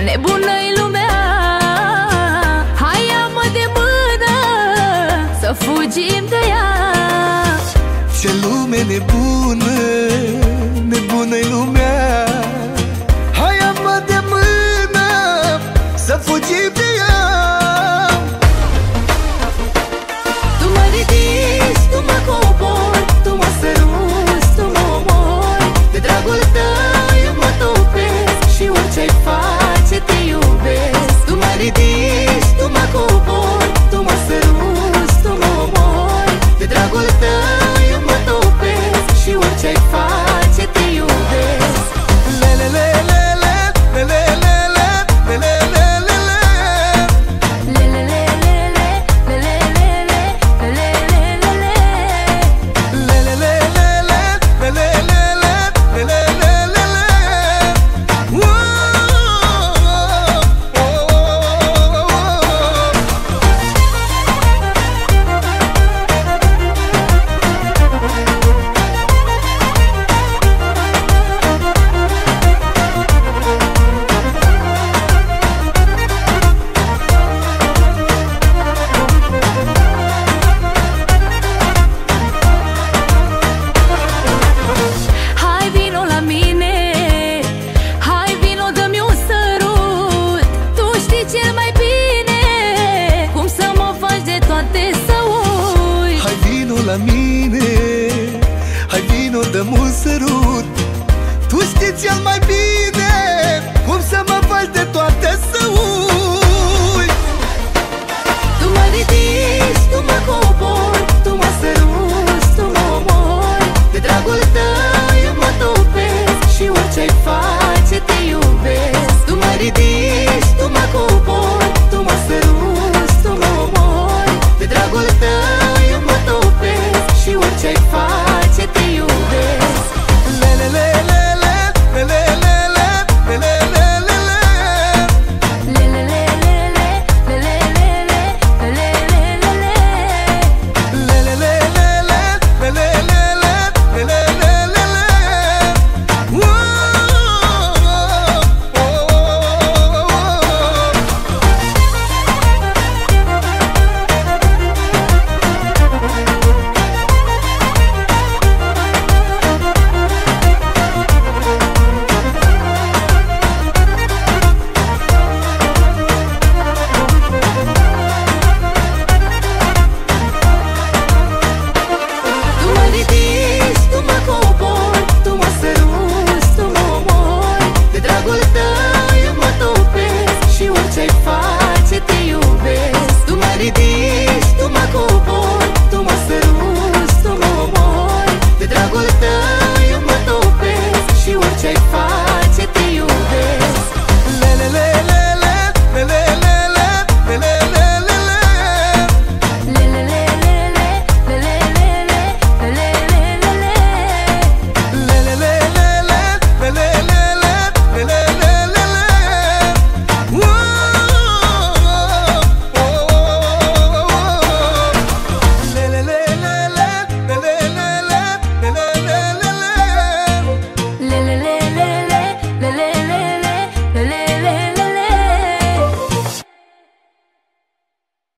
nebună-i lumea. Hai, ia-mă de mână să fugim de ea. Ce lume nebună, nebună-i lumea. Hai, ia-mă de mână să fugim de ea. Tu mă ridici, tu mă cobori, tu mă săruți, tu mă omori. De dragul tău eu mă topesc și orice-ai face te iubesc. Tu mă ridici, tu mă cobori, tu mă săruți, tu mă omori. De dragul tău eu mă topesc și orice-ai face te iubesc. Lelelelele, lelelelele, lelelelele. La mine, hai vino, dă-mi un sărut. Tu știi cel mai bine